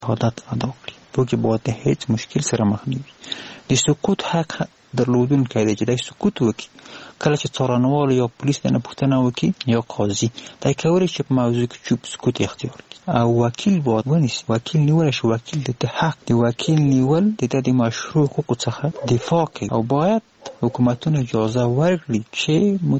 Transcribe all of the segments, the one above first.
شهادت ادا کړي. په کې باید هیڅ مشکل سره مخ نه وي. د سکوت حق درلودونکی دی چې دی سکوت وکړي. کله چې څارنوال یا پولیس نه پوښتنه وکړي یا قاضي، دی کولی چې په موضوع کې چوپ سکوت اختیار کړي. او وکیل باید ونیسي، وکیل نیولی شي. وکیل د حق د وکیل نیول د مشروع حقوقو څخه دفاع کوي. او باید حکومتونه اجازه ورکړي چې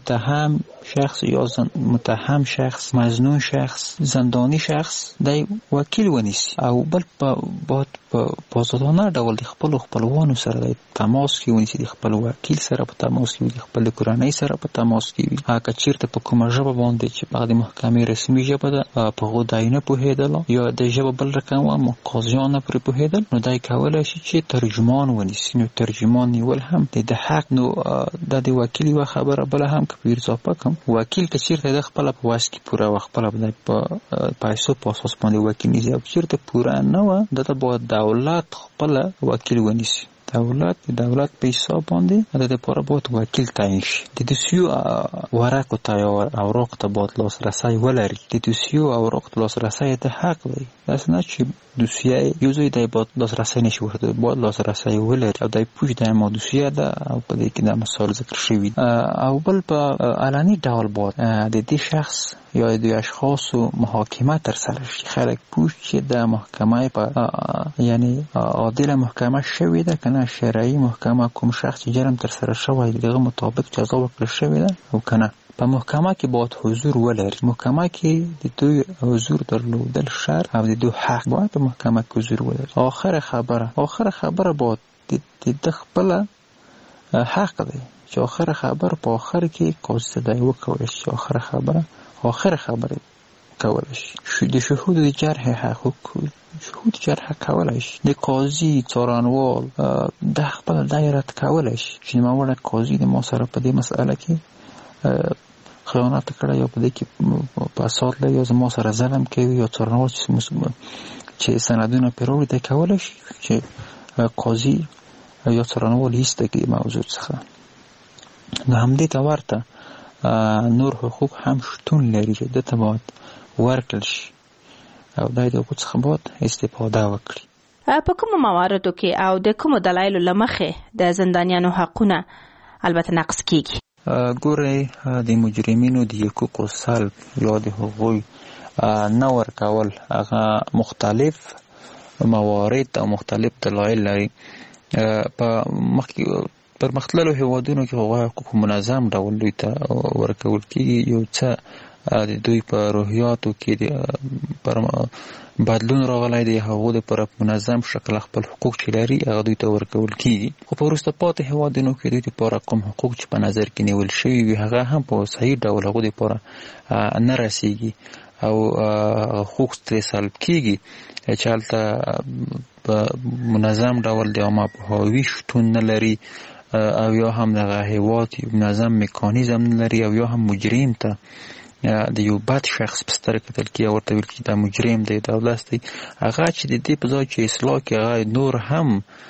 متهم شخص، مظنون شخص، زندانی شخص دی وکیل ونیسي. او بل باید په آزادانه ډول د خپلو خپلوانو سره د تماس کې ونیسي، د خپل وکیل سره په تماس کې وي، د خپل کورنۍ سره په تماس کې وي. که چیرته په کومه ژبه باندې چې هغه د محکمې رسمي ژبه ده په هغو دی نه پوهېدل یا د ژبه بل رقم وه قاضیان نه پرې پوهېدل، نو دی کولی شي چې ترجمان ونیسي. نو ترجمان نیول هم د حق. نو دا د وکیل یوه خبره. بله هم که په اضافه کړم، وکیل که چیرته د خپله په وس کې پوره وه، خپله به په پیسو په اساس باندې وکیل نیسي. او چیرته پوره نه وه، دته باید دولت خپله وکیل ونیسي. دولت په حساب باندې د لپاره باید وکیل تعیین شي. د دوسیو ورقو ته یا اوراقو ته باید لاسرسی ولري. د دوسیو اوراقو ته لاسرسی د حق دی. داسې نه چې دوسیه یو ځای دی باید لاسرسی نشي ورته، باید لاسرسی ولري او دی پوه دی ما دوسیه ده او په دې کې دا مثال ذکر شوي. او بل په علني ډول باید د دې شخص یا د اشخاصو محاکمه تر سره شي. خلک پوه چې د محکمه په یعنی عادله محکمه شوې ده کنه، شرعي محکمه کوم شخص چې جرم تر سره شوی دغه مطابق جزا ورکړل شوې ده او کنه. په محکمه کې باید حضور ولري. محکمه کې د دوی حضور درلودل شرط او د دوی حق. باید په محکمه کې حضور ولري. آخر خبره باید د خپل حق دی چې آخر خبر په آخر کې قاضي ته وکولی شي. آخر خبره کولی شي. د شهود د جرح حقوق، شهود جرح کولی شي. د قاضي څارنوال د خپل دایره کولی شي چې نوموړی قاضي د ما سره په دې مسئله کې خیانت کړی یا په دې کې فساد لري یا زما سره ظلم کوي یا څارنوال چې سندونه پرې راوړي، دی کولی شي چې قاضي یا څارنوال ایسته کړي موضوع څخه. نو همدې ته ورته نور حقوق هم شتون لري چې دته باید ورکړل شي او دی د حقوق څخه باید استفاده وکړي. په کومو مواردو کې او د کومو دلایلو له مخې د زندانیانو حقونه البته نقض کیږي؟ ګورئ، د مجرمینو د حقوقو سلب یا د هغوی نه ورکول هغه مختلف موارد او مختلف دلایل لري. پر مختلفو هیوادونو کې هغوی حقوق منظم ډول دوی ته ورکول کېږي. یو څه د دوی په روحیاتو کې پر بدلون راغلی دی، هغو د پر منظم شکل خپل حقوق چې لري هغه دوی ته ورکول کېږي. خو په وروسته پاتې هیوادونو کې دوی دپاره کوم حقوق چې په نظر کې نیول شوي وي هغه هم په صحیح ډول هغو دپاره نه رسیږي او حقوق ترې سلب کېږي چې هلته په منظم ډول د عامه پوهاوي شتون نه لري او یا هم دغه هیواد منظم میکانیزم نه لري او یا هم مجرم ته د یو بد شخص په سترګه کتل کېږي او ورته ویل کېږي دا مجرم دی، دا داسې دی. هغه چې د دې په ځای چې اصلاح کړي هغه نور هم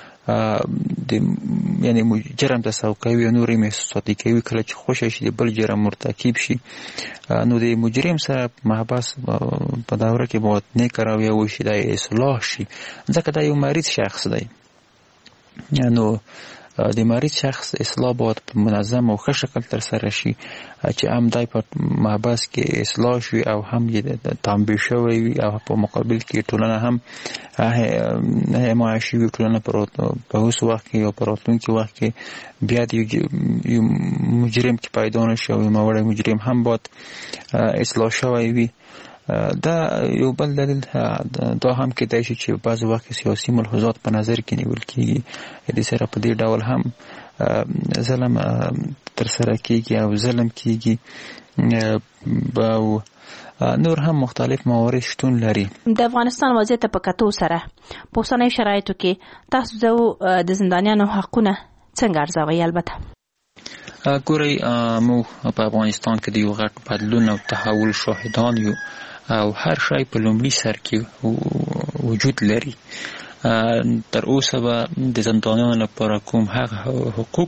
یعنی جرم ته سوق کوي او نور یې محسوساتي کوي. کله چې خوښه شي د بل جرم مرتکب شي نو د مجرم سره محبس په دوره کې باید نیک رویه وشي، دا اصلاح شي ځکه دا یو مریض شخص دی. نو د مریض شخص اصلاح باید په منظم او ښه شکل تر سره شي چې هم دی په محبس کې اصلاح شي او هم یې تنبیه شوی وي او په مقابل کې ټولنه هم حمایه شوي. ټولنه په اوس وخت کې یا په راتلونکي وخت کې بیا د یو مجرم کې پیدا نه شي او نوموړی مجرم هم باید اصلاح شوی وي. دا یو بل دلیل دا هم کېدای شي چې بعض وخت سیاسي ملحوظات په نظر کې نیول کېږي، د سره په دې ډول هم ظلم تر سره کېږي او ظلم کېږي او نور هم مختلف موارد شتون لري. د افغانستان وضعیت په کتو سره په اوسنیو شرایطو کې تاسو د زندانیانو حقونه څنګه ارزوئ؟ البته ګورئ، موږ په افغانستان کې د یو غټ بدلون او تحول شاهدان یو او هر شی په لومړي سر کې وجود لري. تر اوسه به د زندانیانو لپاره کوم هغه حقوق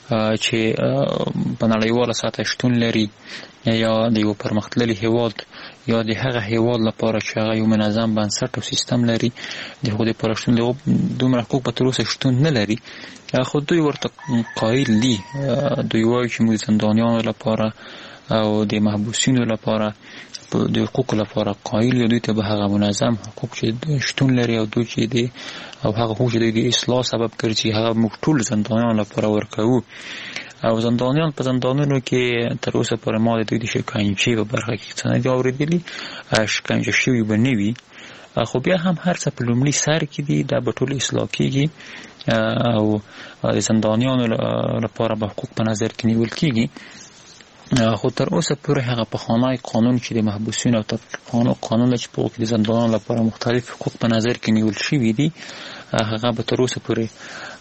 چې په نړیواله سطحه شتون لري یا د یو پرمختللي هیواد یا د هغه هیواد لپاره چې هغه یو منظم بنسټ او سیستم لري د خو د پرشتون دومره حقوق په تر اوسه شتون نه لري خو دوی ورته قایل دي دوی وایي چې موږ زندانیانو لپاره او د محبوسینو لپاره د حقوق لپاره قایل یو دوی ته به هغه منظم حقوق چې شتون لري او دوی چې دي او هغه حقوق چې د اصلاح سبب ګرځي هغه موږ ټول زندانیانو لپاره ورکوو او زندانیان په زندانونو کې تر اوسه پورې ما د دوی د شکنجې په برخه کې څه نه دي اورېدلي شکنجه شوي به نه وي خو بیا هم هر څه په لومړي سر کې دي دا به ټول اصلاح کېږي او د زندانیانو لپاره به حقوق په نظر کې نیول کېږي خو تر اوسه پورې هغه پخوانی قانون چې د محبوسینو او تفقیق قانون چې په کې د زندانیانو لپاره مختلف حقوق په نظر کې نیول شوي دي هغه به تر اوسه پورې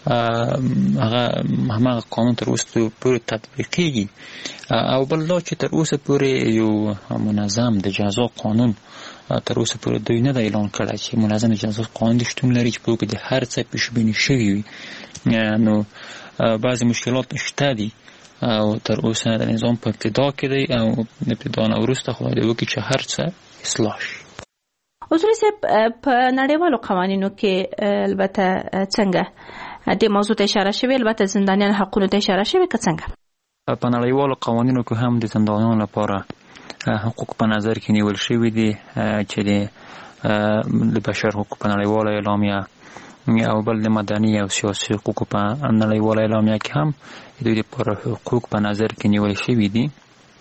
هغه قانون تر اوسه پورې تطبیقېږي او بل دا چې تر اوسه پورې یو منظم د جزا قانون تر اوسه پورې دوی نه د اعلان کړی چې منظم جزا قانون د شتون لري چې په کې د هر څه پیشبیني شوي وي نو بعضې مشکلات شته دي او تر اوسه د نظام په ابتدا کې دی او د ابتدا نه وروسته خدای دې وکړي چې هر څه اصلاح شي. اصولي صاحب په نړیوالو قوانینو کې البته څنګه د موضوع ته اشاره شوې البته زندانیان حقونو ته اشاره شوې که څنګه په نړیوالو قوانینو کې هم د زندانیانو لپاره حقوق په نظر کې نیول شوي دي چې د بشر حقوق په نړیواله اعلامیه او بل د مدني او سیاسي حقوقو په نړیواله اعلامیه کې هم دوی لپاره حقوق په نظر کې نیول شوي دي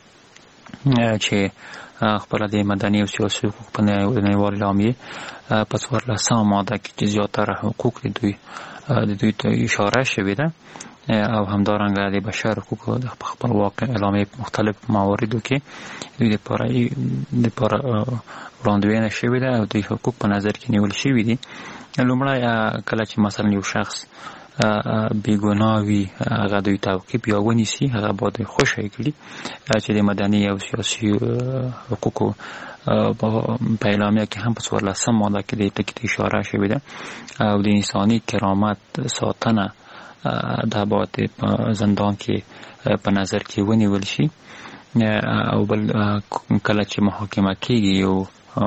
چې خپل د مدني او سیاسي حقوق په نړیواله اعلامیه په 14 ماده کې چې زیاتره حقوق د دوی ته اشاره شوې ده او همدارنګه د بشر حقوقو د خپلواک اعلامیه مختلف مواردو کې دوی لپاره وړاندوینه شوې ده او دوی حقوق په نظر کې نیول شوي دي. لومړی کله چې مثلا یو شخص بیګناه وي هغه دوی تعقیب یا ونیسي هغه باید خوشی کړي چې د مدني او سیاسي حقوقو په اعلامیه کې هم په 14 ماده کې د ټکي اشاره شوې ده او د انساني کرامت ساتنه دا باید په زندان کې په نظر کې ونیول شي او بل کله چې محاکمه کېږي یو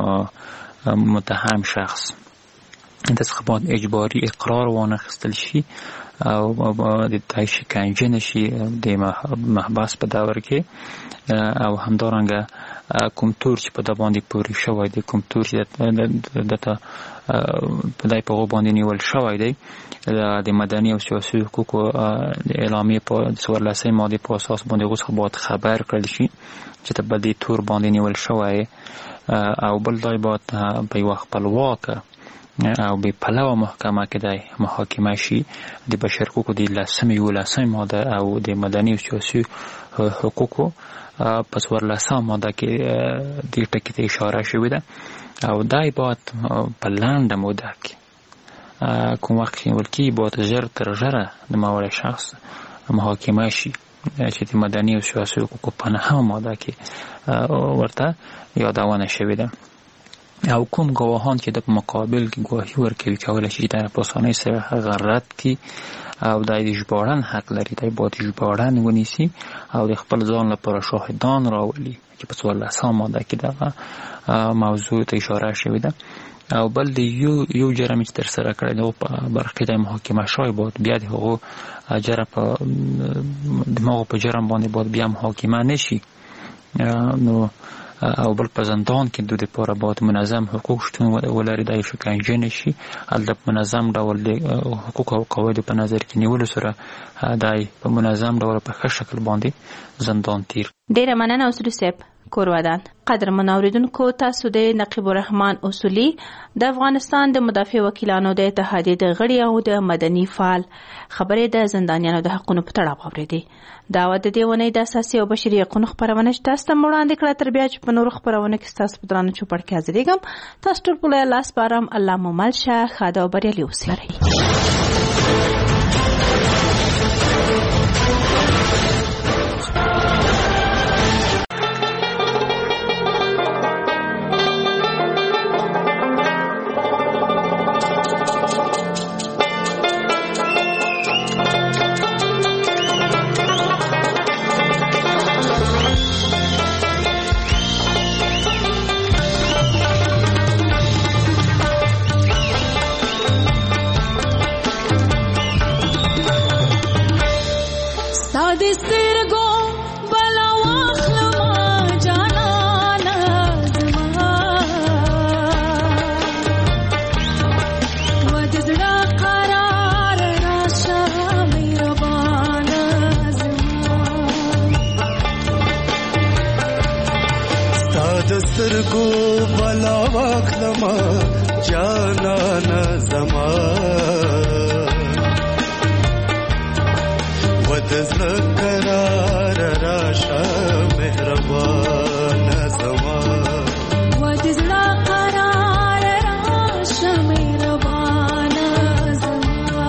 متهم شخص دڅخه باید اجباري اقرار وانخیستل شي او د تای شکنجه نشي د محبس په دور کې او همدارنګه کوم تور چې په د باندې پورې شوی دی کوم تور چې دته په دای په باندې نیول شوی دی د مدني او سیاسي حقوقو د اعلامیه په 14 ماده په اساس باندې اوس باید خبر کړل شي چې په دې تور باندې نیول شوی او بل دای باید په یو خپلواکه او به پلوه محکمه کې دی محاکمه شي د بشر حقوقو د 11 ماده او د مدني او سیاسي حقوقو په 14 ماده کې د ټکي ته اشاره شوې ده او دای باید په لنډه موده کې کوم وخت چې ولکې باید زر تر زره د ماوړ شخص محاکمه شي چې د مدني او سیاسي حقوقو په 9 ماده کې ورته یادونه شوې ده او کوم گواهان چې د مقابل کې گواهی ورکوي کولای شي د پاسانه سره غرت کی او د اجبارن حق لري د باید اجبارن ونیسي او د خپل ځان لپاره شاهدان راولي چې په 14 ماده کې دغه موضوع ته اشاره شوې ده او بل د یو جرم چې تر سره کړی نو په برخه د محاکمه شوی باید بیا د هغو جرم په جرم باندې باید بیا محاکمه نشي نو او بل په زندان کې د لپاره باید منظم حقوق شتون ولري د شکنجه نشي هلته منظم ډول حقوق او قواعد په نظر کې نیول سره دای په منظم ډول په ښه شکل باندې زندان تیر. ډیره مننه اصولي صاحب کورودان. قدرمن اوریدونکو تاسو د نقیب الرحمن اصولي د افغانستان د مدافع وکیلانو د اتحادیې د غړي او د مدني فعال خبرې د زندانیانو د حقونو په تړاو اوریدي. دا د دې ونې د اساسي او بشري حقوقو خبرونه تاسو ته وړاندې کړه تر بیا چې په نور خبرونه کې تاسو په درانه چوپړ کې حاضرېږم. تاسو ټول په لاس بارم الله ممل شه خاده او بریالي اوسئ. سترګو بلا واخلما جانانا زما ود ذکرار راشا مهربان زما ود ذکرار راشا مهربان زما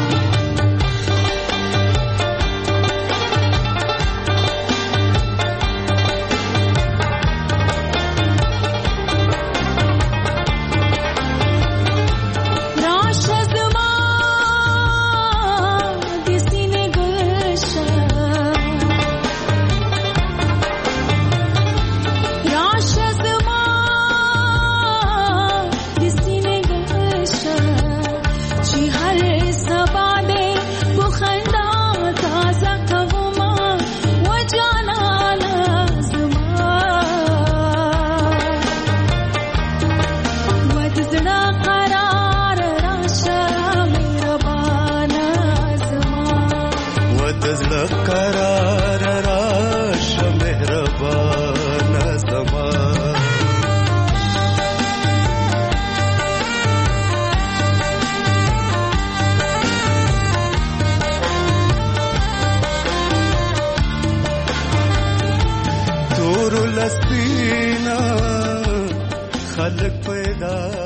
قرار راش مهربان زما تور لسپینا خلق پیدا